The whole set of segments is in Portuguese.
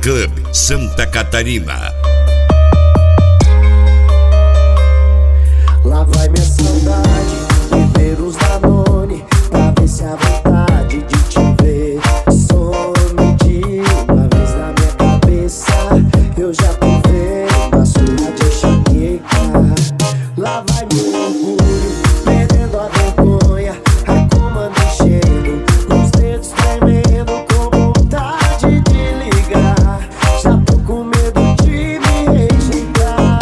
Club Santa Catarina. Lá vai minha saudade, beber os Danone, pra ver se a vontade de te ver some de uma vez na minha cabeça. Eu já tô vendo a sua de enxaqueca. Lá vai meu orgulho, perdendo a vergonha, a comando enchendo, os dedos tremendo, com vontade de ligar. Já tô com medo de me rejeitar.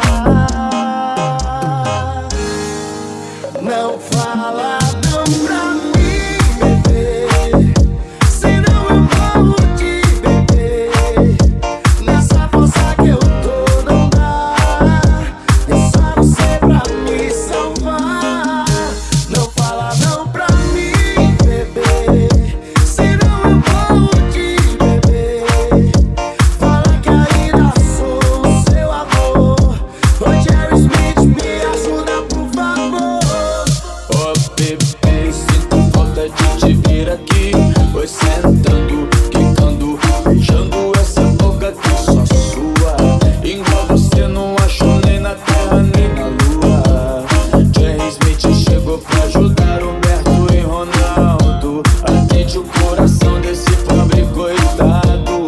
Não fala não pra mim, bebê, senão eu morro de bebê. Nessa força que eu tô não dá, é só você pra me salvar. Não fala não pra mim, bebê, senão eu morro de bebê. Fala que ainda sou o seu amor. Ô Jerry Smith, me ajuda por favor. Oh bebê, sinto falta de te ver aqui. Foi sentando, quicando, beijando essa boca que só sua. Igual você não acho nem na terra nem na lua. Jerry Smith chegou pra ajudar Humberto e Ronaldo. Atende o coração desse pobre coitado.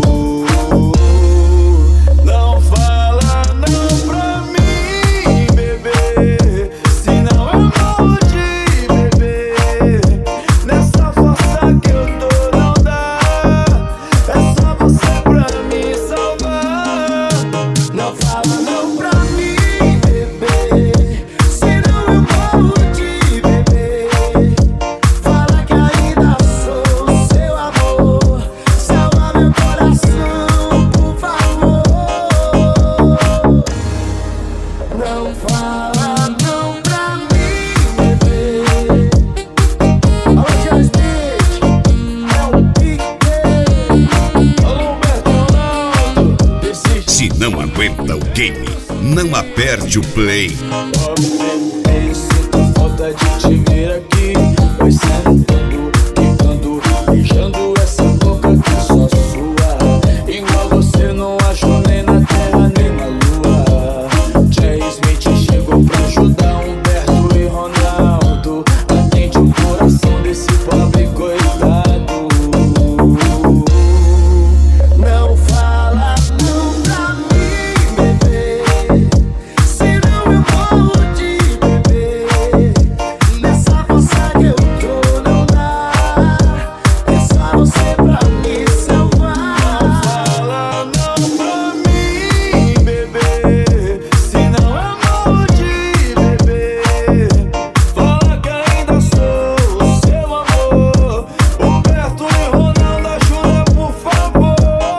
Não fala não pra mim, bebê, senão eu morro de bebê. Nessa força que eu tô não dá, é só você pra me salvar. Não fala não pra mim, bebê, senão eu morro de bebê. Fala que ainda sou o seu amor. Salva meu coração, por favor. Não fala não pra mim, bebê. Alô, Jerry Smith, é o Piquet. Alô, Humberto Ronaldo, desiste. Se não aguenta o game, não aperte o play. Oh bebê, sinto falta de te ver aqui. Vai sentando, quicando, beijando essa boca que só sua. Igual você não acho nem na terra nem na lua. Jerry Smith chegou pra ajudar Humberto e Ronaldo. Atende o coração desse pobre coitado. Não fala não pra mim, bebê, senão eu morro de bebê. Nessa força que eu tô não dá, é só você pra me salvar. Fala não pra mim, bebê, senão eu morro de bebê. Fala que ainda sou o seu amor. Humberto e Ronaldo, ajuda por favor.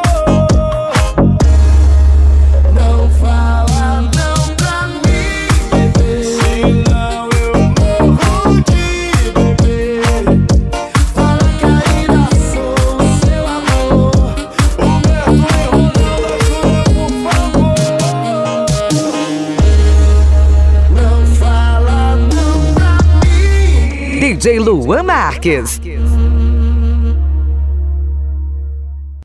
Não fala não pra mim, bebê, Senão eu morro de bebê. fala que ainda sou o seu amor. Humberto e Ronaldo, ajuda por favor. Não fala não pra mim. DJ Luan Marques.